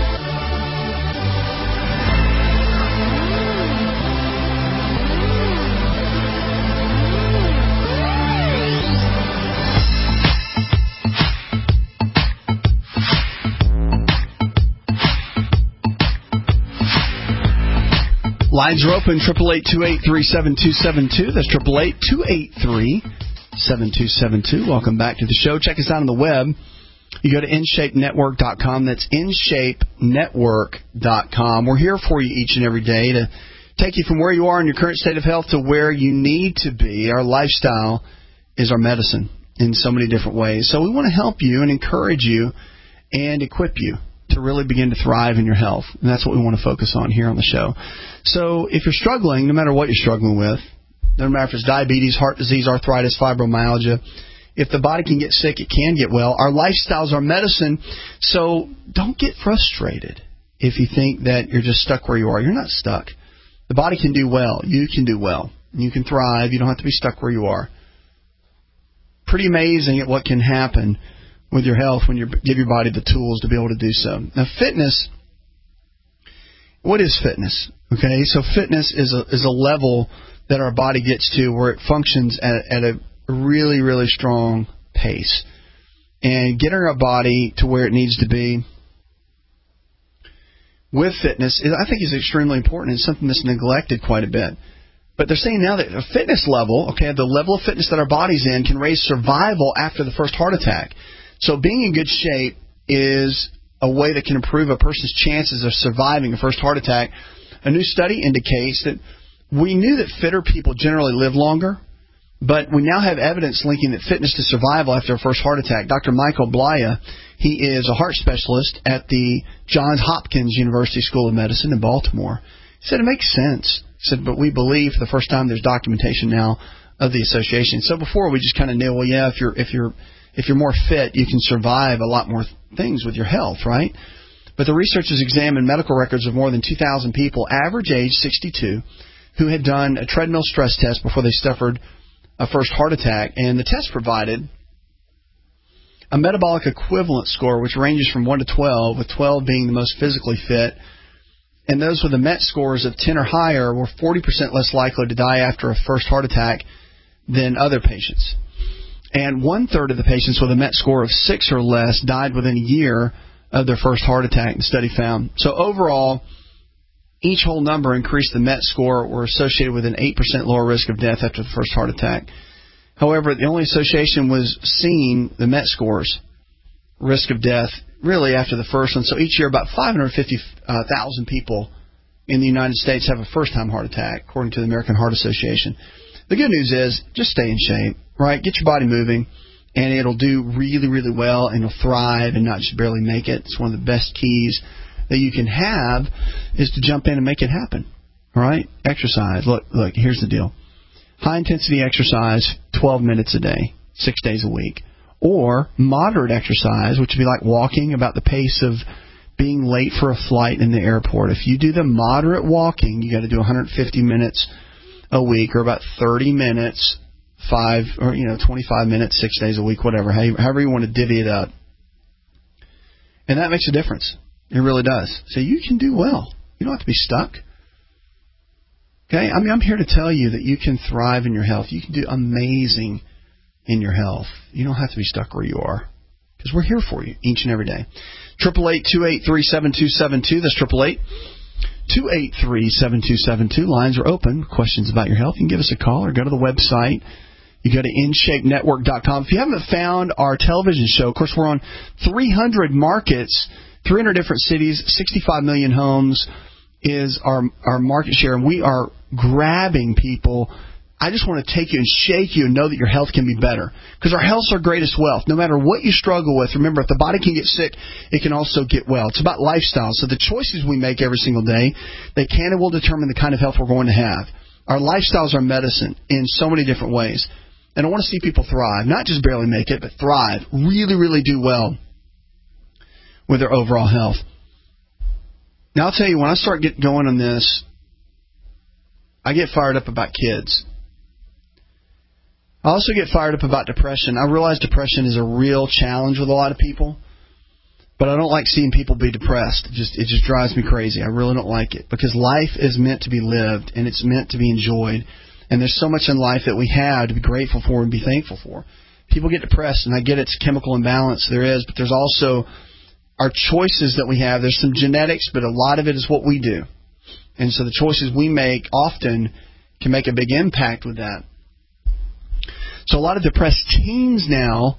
Lines are open, triple eight, two eight three, seven two seven two. That's triple eight, two eight three, seven two seven two. Welcome back to the show. Check us out on the web. You go to in shape network dot com. That's in shape network dot com. We're here for you each and every day to take you from where you are in your current state of health to where you need to be. Our lifestyle is our medicine in so many different ways. So we want to help you and encourage you and equip you to really begin to thrive in your health. And that's what we want to focus on here on the show. So if you're struggling, no matter what you're struggling with, no matter if it's diabetes, heart disease, arthritis, fibromyalgia, if the body can get sick, it can get well. Our lifestyles are medicine, so don't get frustrated if you think that you're just stuck where you are. You're not stuck. The body can do well. You can do well. You can thrive. You don't have to be stuck where you are. Pretty amazing at what can happen with your health when you give your body the tools to be able to do so. Now, fitness, what is fitness? Okay, so fitness is a, is a level that our body gets to where it functions at, at a really, really strong pace. And getting our body to where it needs to be with fitness, I think, is extremely important. It's something that's neglected quite a bit. But they're saying now that a fitness level, okay, the level of fitness that our body's in can raise survival after the first heart attack. So being in good shape is a way that can improve a person's chances of surviving a first heart attack. A new study indicates that we knew that fitter people generally live longer, but we now have evidence linking that fitness to survival after a first heart attack. Doctor Michael Blaya, he is a heart specialist at the Johns Hopkins University School of Medicine in Baltimore. He said it makes sense. He said, but we believe for the first time there's documentation now of the association. So before we just kind of knew, well, yeah, if you're if you're if you're more fit, you can survive a lot more things with your health, right? But the researchers examined medical records of more than two thousand people, average age sixty-two, who had done a treadmill stress test before they suffered a first heart attack. And the test provided a metabolic equivalent score, which ranges from one to twelve, with twelve being the most physically fit. And those with the MET scores of ten or higher were forty percent less likely to die after a first heart attack than other patients. And one-third of the patients with a MET score of six or less died within a year of their first heart attack, the study found. So overall, each whole number increased the MET score were associated with an eight percent lower risk of death after the first heart attack. However, the only association was seen, the MET scores, risk of death, really after the first one. So each year, about five hundred fifty thousand people in the United States have a first-time heart attack, according to the American Heart Association. The good news is, just stay in shape, right? Get your body moving and it'll do really, really well, and it'll thrive and not just barely make it. It's one of the best keys that you can have is to jump in and make it happen. All right? Exercise. Look, look, here's the deal. High-intensity exercise, twelve minutes a day, six days a week. Or moderate exercise, which would be like walking about the pace of being late for a flight in the airport. If you do the moderate walking, you got to do one hundred fifty minutes a week, or about thirty minutes, five or you know twenty-five minutes, six days a week, whatever, however you want to divvy it up. And that makes a difference. It really does. So you can do well. You don't have to be stuck. Okay, I mean, I'm here to tell you that you can thrive in your health. You can do amazing in your health. You don't have to be stuck where you are, because we're here for you each and every day. Triple eight two eight three seven two seven two. That's triple eight two eight three seven two seven two. Lines are open. Questions about your health, you can give us a call or go to the website. You go to in shape network dot com. If you haven't found our television show, of course, we're on three hundred markets, three hundred different cities, sixty-five million homes is our our market share, and we are grabbing people. I just want to take you and shake you and know that your health can be better, because our health's our greatest wealth. No matter what you struggle with, remember, if the body can get sick, it can also get well. It's about lifestyle. So the choices we make every single day, they can and will determine the kind of health we're going to have. Our lifestyles are medicine in so many different ways. And I want to see people thrive, not just barely make it, but thrive, really, really do well with their overall health. Now, I'll tell you, when I start get going on this, I get fired up about kids. I also get fired up about depression. I realize depression is a real challenge with a lot of people, but I don't like seeing people be depressed. It just, it just drives me crazy. I really don't like it, because life is meant to be lived, and it's meant to be enjoyed. And there's so much in life that we have to be grateful for and be thankful for. People get depressed, and I get it's chemical imbalance. There is, but there's also our choices that we have. There's some genetics, but a lot of it is what we do. And so the choices we make often can make a big impact with that. So a lot of depressed teens now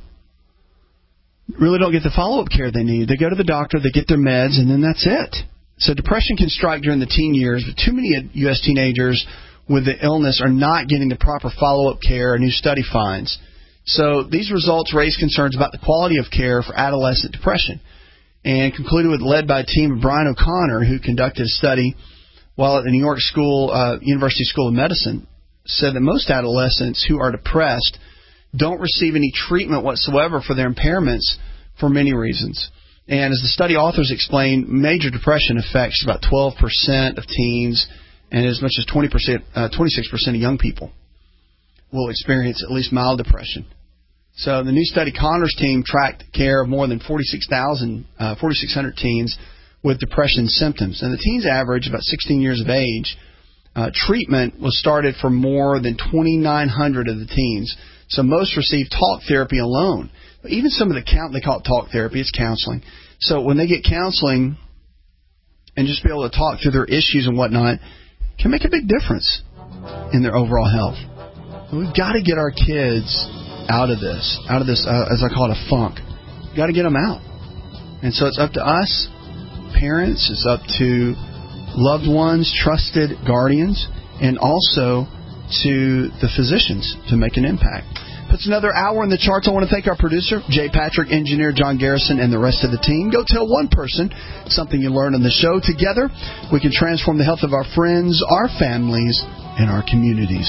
really don't get the follow-up care they need. They go to the doctor, they get their meds, and then that's it. So depression can strike during the teen years, but too many U S teenagers with the illness are not getting the proper follow-up care, a new study finds. So these results raise concerns about the quality of care for adolescent depression, and concluded with, led by a team of Brian O'Connor, who conducted a study while at the New York School, uh, University School of Medicine, said that most adolescents who are depressed don't receive any treatment whatsoever for their impairments for many reasons. And as the study authors explained, major depression affects about twelve percent of teens, and as much as twenty percent, uh, twenty-six percent of young people will experience at least mild depression. So the new study, Connor's team tracked care of more than forty-six thousand, uh, forty-six hundred teens with depression symptoms. And the teens average about sixteen years of age. Uh, treatment was started for more than twenty-nine hundred of the teens. So most received talk therapy alone. But even some of the count, they call it talk therapy, it's counseling. So when they get counseling and just be able to talk through their issues and whatnot, can make a big difference in their overall health. We've got to get our kids out of this, out of this, uh, as I call it, a funk. We've got to get them out. And so it's up to us, parents, it's up to loved ones, trusted guardians, and also to the physicians to make an impact. Puts another hour in the charts. I want to thank our producer, Jay Patrick, engineer John Garrison, and the rest of the team. Go tell one person something you learned on the show. Together, we can transform the health of our friends, our families, and our communities.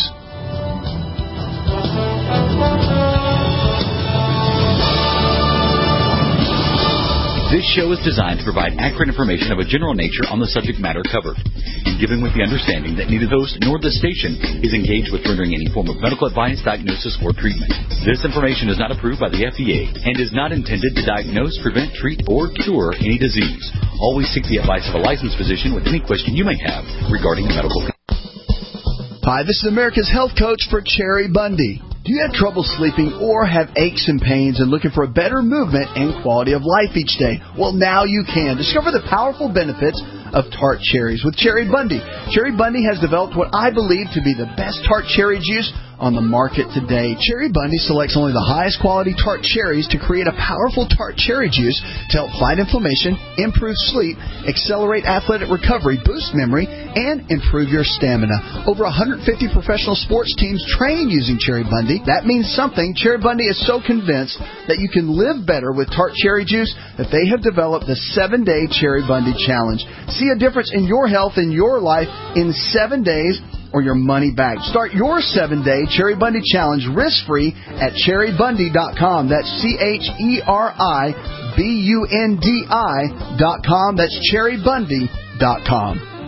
This show is designed to provide accurate information of a general nature on the subject matter covered, and given with the understanding that neither the host nor the station is engaged with rendering any form of medical advice, diagnosis, or treatment. This information is not approved by the F D A and is not intended to diagnose, prevent, treat, or cure any disease. Always seek the advice of a licensed physician with any question you may have regarding a medical condition. Hi, this is America's Health Coach for Cherry Bundy. Do you have trouble sleeping or have aches and pains and looking for a better movement and quality of life each day? Well, now you can. Discover the powerful benefits of tart cherries with Cherry Bundy. Cherry Bundy has developed what I believe to be the best tart cherry juice on the market today. Cherry Bundy selects only the highest quality tart cherries to create a powerful tart cherry juice to help fight inflammation, improve sleep, accelerate athletic recovery, boost memory, and improve your stamina. Over one hundred fifty professional sports teams train using Cherry Bundy. That means something. Cherry Bundy is so convinced that you can live better with tart cherry juice that they have developed the seven-day Cherry Bundy Challenge. See a difference in your health and your life in seven days or your money back. Start your seven-day Cherry Bundy Challenge risk-free at cherry bundy dot com. That's C H E R I B U N D I dot com. That's cherry bundy dot com.